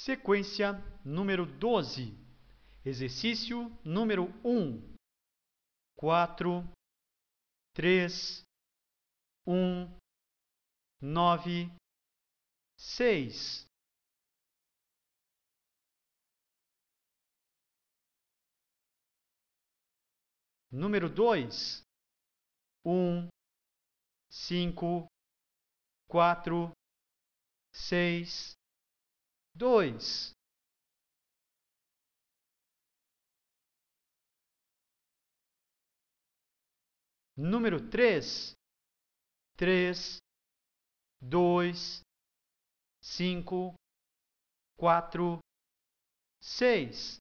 Sequência número 12. Exercício número 1. 4, 3, 1, 9, 6. Número 2. 1, 5, 4, 6, 2. Número 3. 3, 2, 5, 4, 6.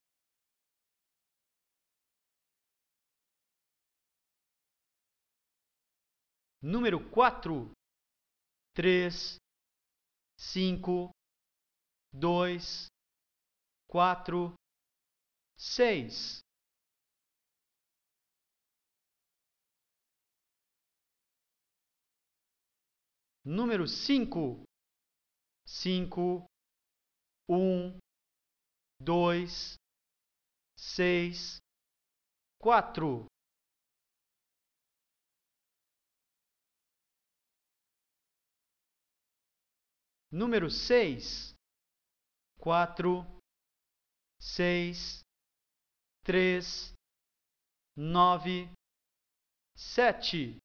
Número 4. 3, 5, 2, 4, 6. Número 5. 5, 1, 2, 6, 4. Número 6. 4, 6, 3, 9, 7.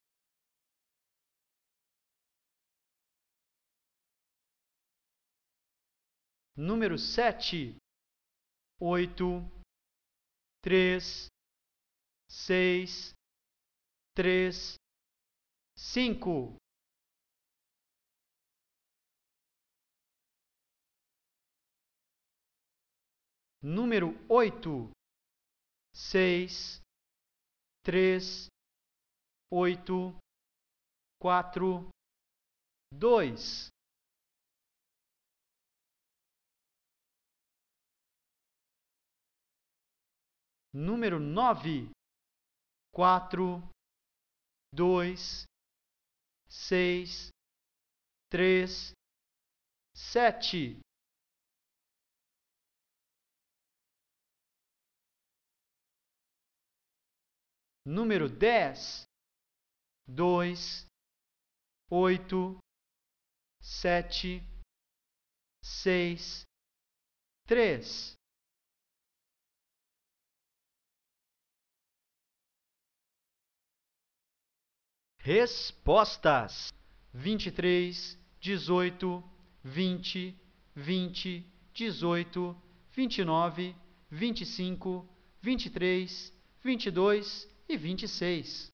Número 7. 8, 3, 6, 3, 5. Número 8. 6, 3, 8, 4, 2. Número 9. 4, 2, 6, 3, 7. Número 10. 2, 8, 7, 6, 3. Respostas: 23, 18, 20, 20, 18, 29, 25, 23, 22 e 26.